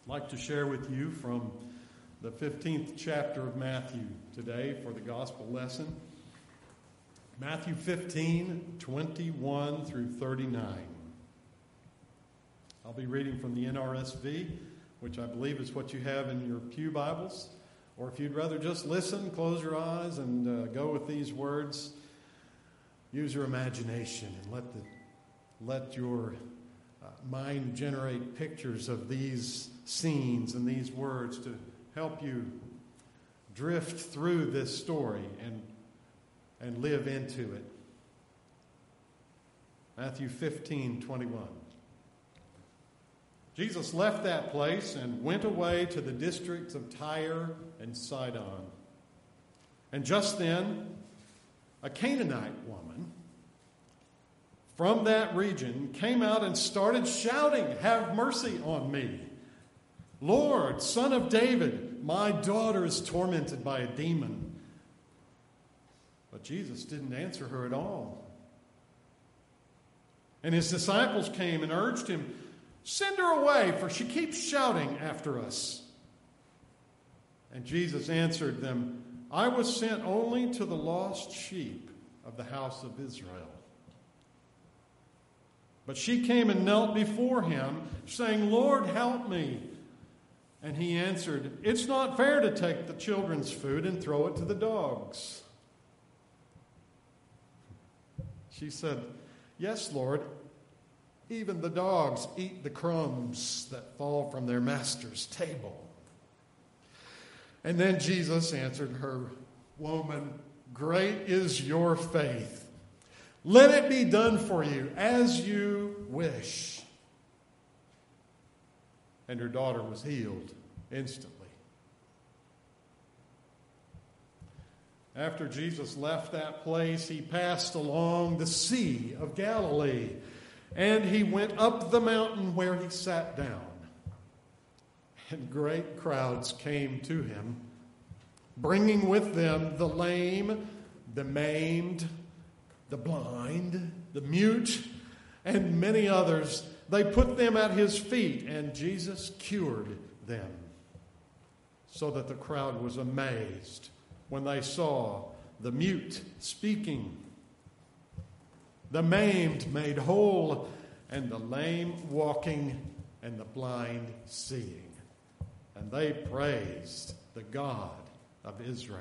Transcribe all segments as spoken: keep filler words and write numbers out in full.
I'd like to share with you from the fifteenth chapter of Matthew today for the gospel lesson. Matthew fifteen, twenty-one through thirty-nine. I'll be reading from the N R S V, which I believe is what you have in your pew Bibles. Or if you'd rather just listen, close your eyes and uh, go with these words. Use your imagination and let the let your uh, mind generate pictures of these scenes and these words to help you drift through this story and and live into it. Matthew fifteen, twenty-one. Jesus left that place and went away to the districts of Tyre and Sidon. And just then, a Canaanite woman from that region came out and started shouting, "Have mercy on me, Lord, Son of David, my daughter is tormented by a demon." But Jesus didn't answer her at all. And his disciples came and urged him, "Send her away, for she keeps shouting after us." And Jesus answered them, "I was sent only to the lost sheep of the house of Israel." But she came and knelt before him, saying, "Lord, help me." And he answered, "It's not fair to take the children's food and throw it to the dogs." She said, "Yes, Lord, even the dogs eat the crumbs that fall from their master's table." And then Jesus answered her, "Woman, great is your faith. Let it be done for you as you wish." And her daughter was healed instantly. After Jesus left that place, he passed along the Sea of Galilee, and he went up the mountain where he sat down. And great crowds came to him, bringing with them the lame, the maimed, the blind, the mute, and many others. They put them at his feet, and Jesus cured them, so that the crowd was amazed when they saw the mute speaking, the maimed made whole, and the lame walking, and the blind seeing. And they praised the God of Israel.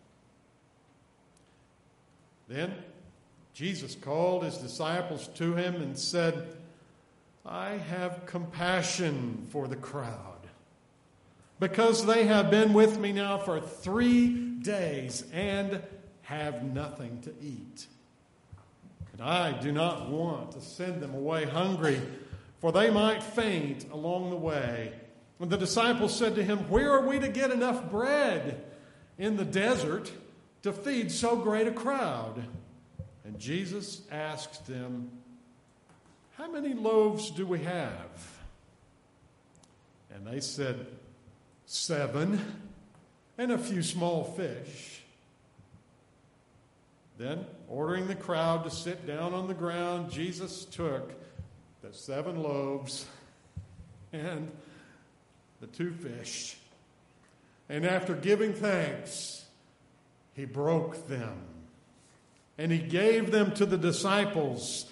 Then Jesus called his disciples to him and said, "I have compassion for the crowd, because they have been with me now for three days and have nothing to eat. And I do not want to send them away hungry, for they might faint along the way." And the disciples said to him, "Where are we to get enough bread in the desert to feed so great a crowd?" And Jesus asked them, "How many loaves do we have?" And they said, "Seven, and a few small fish." Then, ordering the crowd to sit down on the ground, Jesus took the seven loaves and the two fish, and after giving thanks, he broke them, and he gave them to the disciples,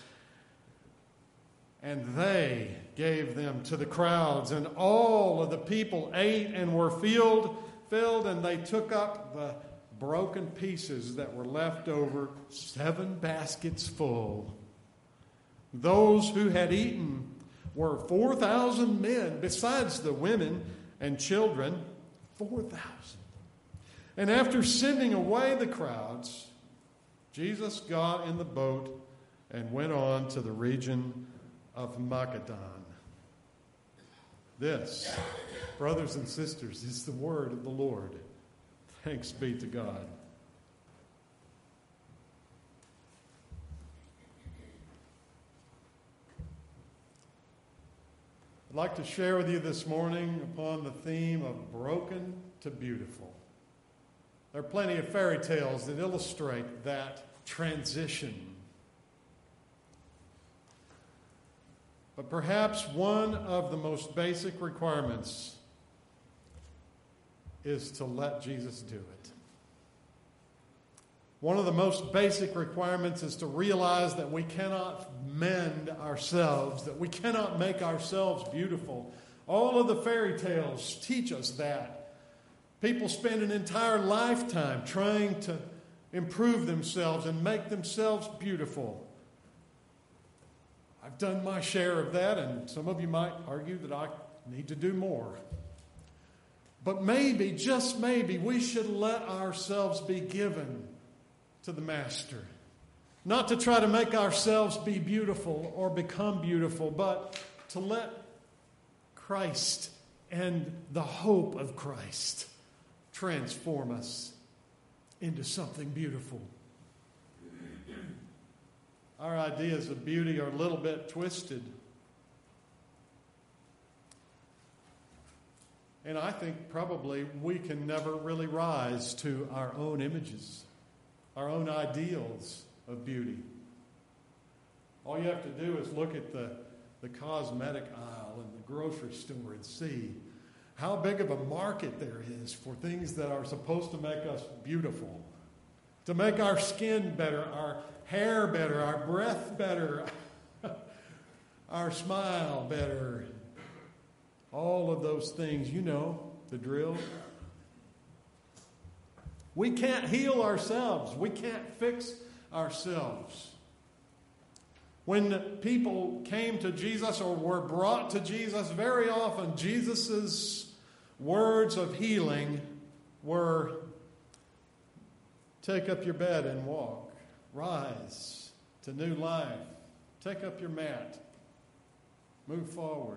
and they gave them to the crowds. And all of the people ate and were filled, filled, and they took up the broken pieces that were left over, seven baskets full. Those who had eaten were four thousand men, besides the women and children, four thousand. And after sending away the crowds, Jesus got in the boat and went on to the region of Magadan. This, brothers and sisters, is the word of the Lord. Thanks be to God. I'd like to share with you this morning upon the theme of broken to beautiful. There are plenty of fairy tales that illustrate that transition. But perhaps one of the most basic requirements is to let Jesus do it. One of the most basic requirements is to realize that we cannot mend ourselves, that we cannot make ourselves beautiful. All of the fairy tales teach us that. People spend an entire lifetime trying to improve themselves and make themselves beautiful. I've done my share of that, and some of you might argue that I need to do more. But maybe, just maybe, we should let ourselves be given to the Master. Not to try to make ourselves be beautiful or become beautiful, but to let Christ and the hope of Christ transform us into something beautiful. Our ideas of beauty are a little bit twisted. And I think probably we can never really rise to our own images, our own ideals of beauty. All you have to do is look at the, the cosmetic aisle in the grocery store and see how big of a market there is for things that are supposed to make us beautiful, to make our skin better, our hair better, our breath better, our smile better. All of those things, you know, the drill. We can't heal ourselves. We can't fix ourselves. When people came to Jesus or were brought to Jesus, very often Jesus' words of healing were, take up your bed and walk. Rise to new life. Take up your mat. Move forward.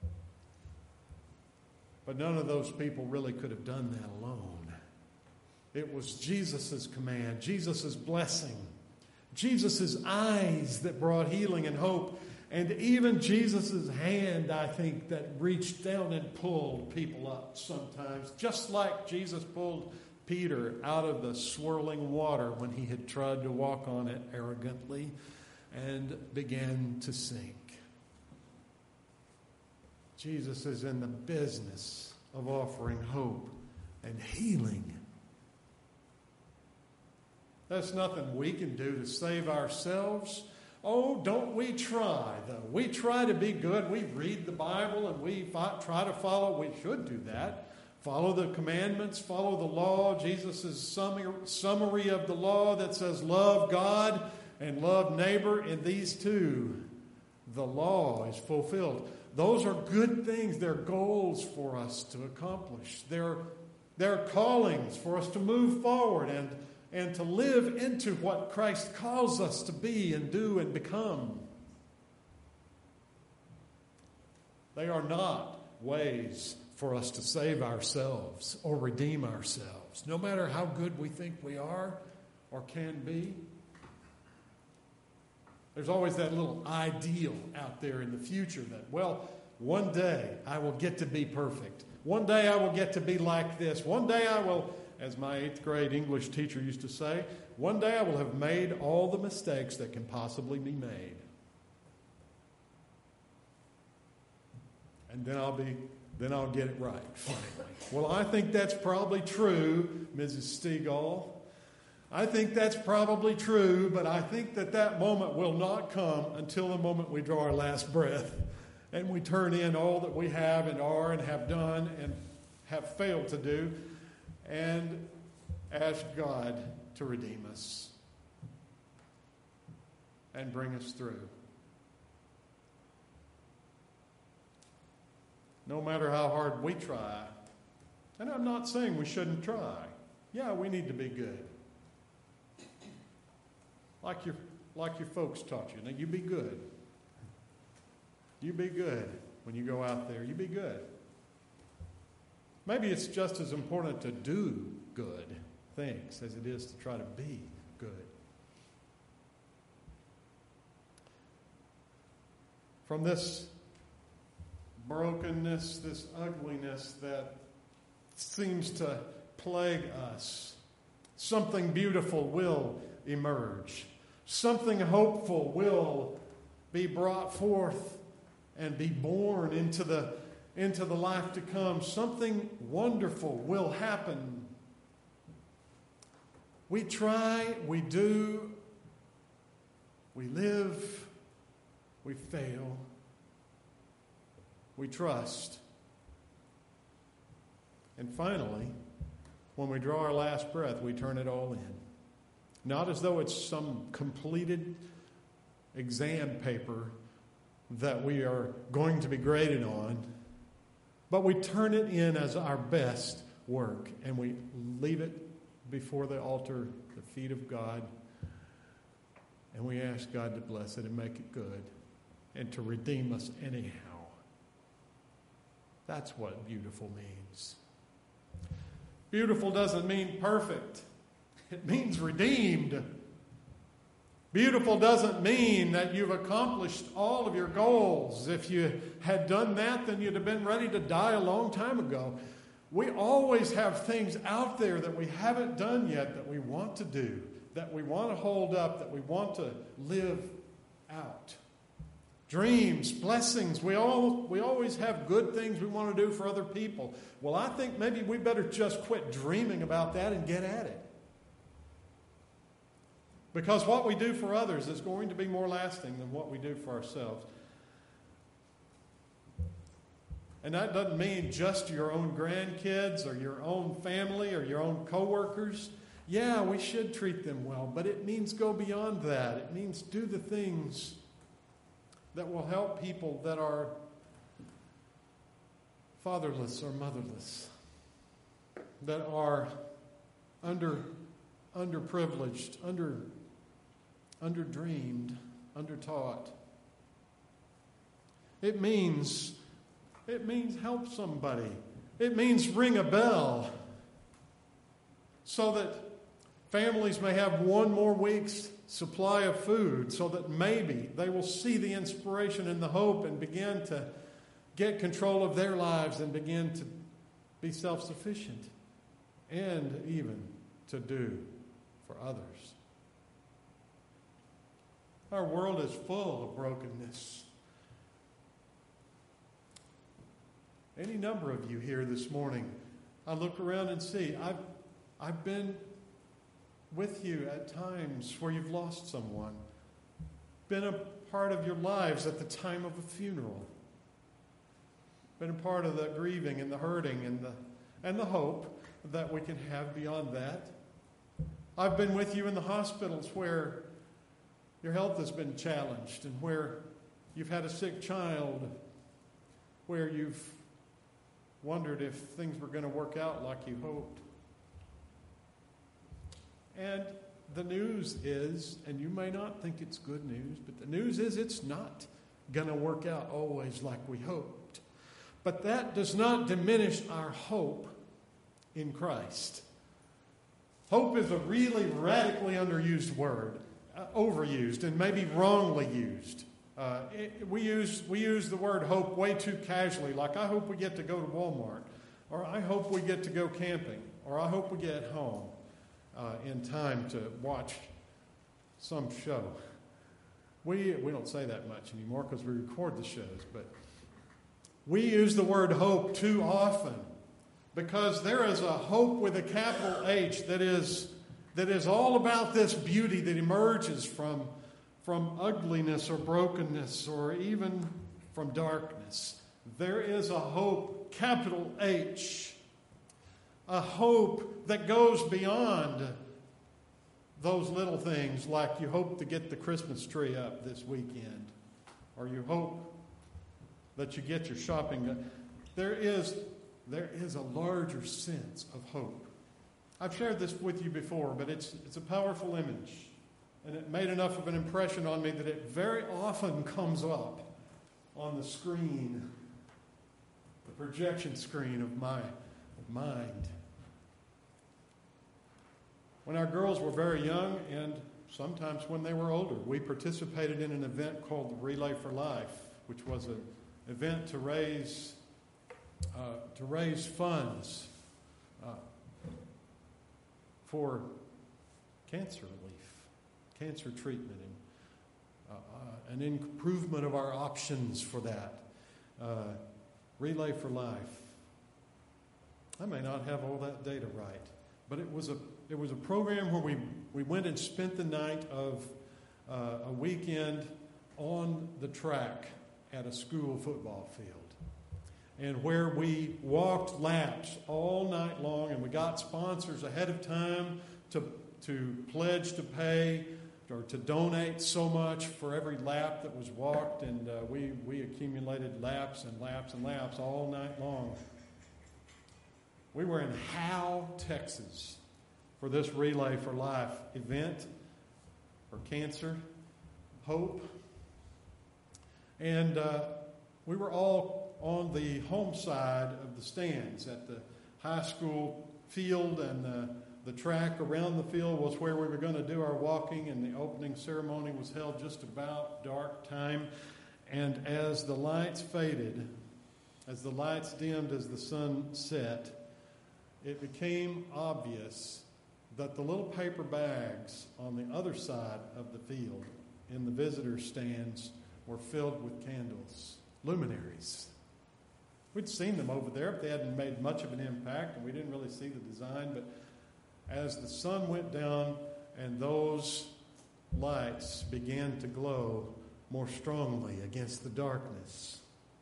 But none of those people really could have done that alone. It was Jesus' command, Jesus' blessing, Jesus' eyes that brought healing and hope, and even Jesus' hand, I think, that reached down and pulled people up sometimes, just like Jesus pulled Peter out of the swirling water when he had tried to walk on it arrogantly and began to sink. Jesus is in the business of offering hope and healing. That's nothing we can do to save ourselves. Oh, don't we try, though? We try to be good. We read the Bible and we try to follow. We should do that. Follow the commandments, follow the law. Jesus' summary of the law that says love God and love neighbor. In these two, the law is fulfilled. Those are good things. They're goals for us to accomplish. They're, they're callings for us to move forward and, and to live into what Christ calls us to be and do and become. They are not ways for us to save ourselves or redeem ourselves, no matter how good we think we are or can be. There's always that little ideal out there in the future that, well, one day I will get to be perfect. One day I will get to be like this. One day I will, as my eighth grade English teacher used to say, one day I will have made all the mistakes that can possibly be made. And then I'll be, then I'll get it right, finally. Well, I think that's probably true, Missus Stegall. I think that's probably true, but I think that that moment will not come until the moment we draw our last breath and we turn in all that we have and are and have done and have failed to do and ask God to redeem us and bring us through. No matter how hard we try, and I'm not saying we shouldn't try. Yeah, we need to be good. Like your, like your folks taught you. Now, you be good. You be good when you go out there. You be good. Maybe it's just as important to do good things as it is to try to be good. From this brokenness, this ugliness that seems to plague us, something beautiful will emerge. Something hopeful will be brought forth and be born into the into the life to come, something wonderful will happen. We try, we do, we live, we fail, we trust. And finally, when we draw our last breath, we turn it all in. Not as though it's some completed exam paper that we are going to be graded on, but we turn it in as our best work, and we leave it before the altar, the feet of God, and we ask God to bless it and make it good and to redeem us anyhow. That's what beautiful means. Beautiful doesn't mean perfect. It means redeemed. Beautiful doesn't mean that you've accomplished all of your goals. If you had done that, then you'd have been ready to die a long time ago. We always have things out there that we haven't done yet that we want to do, that we want to hold up, that we want to live out. Dreams, blessings, we all we always have good things we want to do for other people. Well, I think maybe we better just quit dreaming about that and get at it. Because what we do for others is going to be more lasting than what we do for ourselves. And that doesn't mean just your own grandkids or your own family or your own coworkers. Yeah, we should treat them well, but it means go beyond that. It means do the things that will help people that are fatherless or motherless, that are under underprivileged, under underdreamed, undertaught. It means it means help somebody. It means ring a bell so that families may have one more week's supply of food, so that maybe they will see the inspiration and the hope and begin to get control of their lives and begin to be self-sufficient and even to do for others. Our world is full of brokenness. Any number of you here this morning, I look around and see, I've, I've been with you at times where you've lost someone, been a part of your lives at the time of a funeral, been a part of the grieving and the hurting and the, and the hope that we can have beyond that. I've been with you in the hospitals where your health has been challenged and where you've had a sick child, where you've wondered if things were going to work out like you hoped. And the news is, and you may not think it's good news, but the news is it's not going to work out always like we hoped. But that does not diminish our hope in Christ. Hope is a really radically underused word, uh, overused, and maybe wrongly used. Uh, it, we use we use the word hope way too casually, like I hope we get to go to Walmart, or I hope we get to go camping, or I hope we get home uh, in time to watch some show. We we don't say that much anymore because we record the shows, but we use the word hope too often because there is a hope with a capital H that is that is all about this beauty that emerges from from ugliness or brokenness or even from darkness. There is a hope, capital H, a hope that goes beyond those little things like you hope to get the Christmas tree up this weekend, or you hope that you get your shopping done. There is, there is a larger sense of hope. I've shared this with you before, but it's, it's a powerful image. And it made enough of an impression on me that it very often comes up on the screen, the projection screen of my mind. When our girls were very young, and sometimes when they were older, we participated in an event called the Relay for Life, which was an event to raise uh, to raise funds uh, for cancer relief, cancer treatment, and uh, uh, an improvement of our options for that. Uh, Relay for Life. I may not have all that data right, but it was a it was a program where we, we went and spent the night of uh, a weekend on the track at a school football field, and where we walked laps all night long, and we got sponsors ahead of time to to pledge to pay or to donate so much for every lap that was walked, and uh, we, we accumulated laps and laps and laps all night long. We were in Howe, Texas for this Relay for Life event for cancer, hope. And uh, we were all on the home side of the stands at the high school field, and the, the track around the field was where we were going to do our walking, and the opening ceremony was held just about dark time. And as the lights faded, as the lights dimmed, as the sun set, it became obvious that the little paper bags on the other side of the field in the visitor stands were filled with candles, luminaries. We'd seen them over there, but they hadn't made much of an impact, and we didn't really see the design. But as the sun went down and those lights began to glow more strongly against the darkness,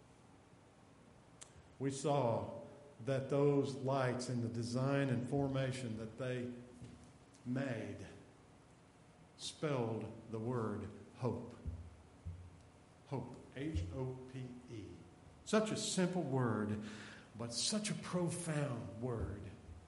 we saw that those lights in the design and formation that they made spelled the word hope. Hope. H O P E. Such a simple word, but such a profound word.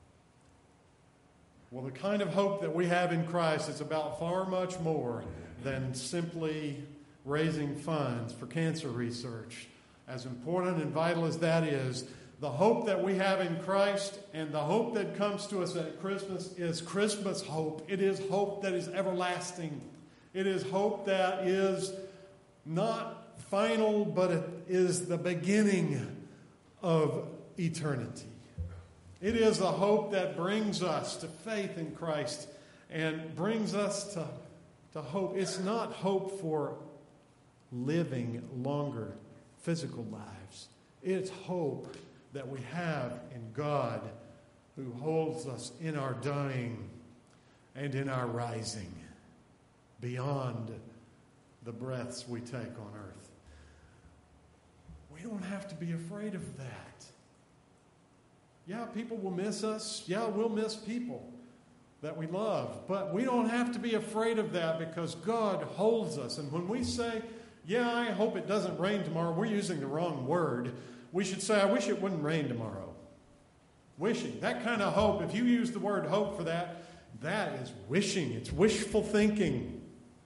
Well, the kind of hope that we have in Christ is about far much more than simply raising funds for cancer research. As important and vital as that is, the hope that we have in Christ and the hope that comes to us at Christmas is Christmas hope. It is hope that is everlasting. It is hope that is not final, but it is the beginning of eternity. It is a hope that brings us to faith in Christ and brings us to, to hope. It's not hope for living longer physical lives. It's hope that we have in God, who holds us in our dying and in our rising beyond the breaths we take on earth. We don't have to be afraid of that. Yeah, people will miss us. Yeah, we'll miss people that we love. But we don't have to be afraid of that, because God holds us. And when we say, yeah, I hope it doesn't rain tomorrow, we're using the wrong word. We should say, I wish it wouldn't rain tomorrow. Wishing. That kind of hope, if you use the word hope for that, that is wishing. It's wishful thinking.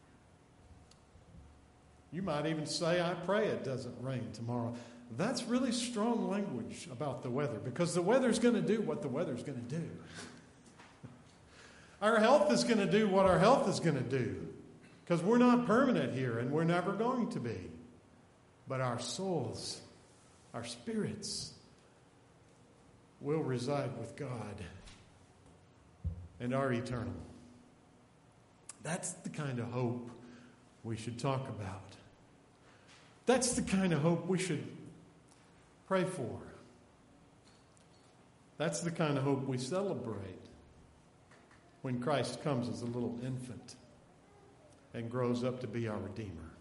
You might even say, I pray it doesn't rain tomorrow. That's really strong language about the weather, because the weather's going to do what the weather's going to do. Our health is going to do what our health is going to do, because we're not permanent here, and we're never going to be. But our souls, our spirits, will reside with God and are eternal. That's the kind of hope we should talk about. That's the kind of hope we should pray for. That's the kind of hope we celebrate when Christ comes as a little infant and grows up to be our Redeemer.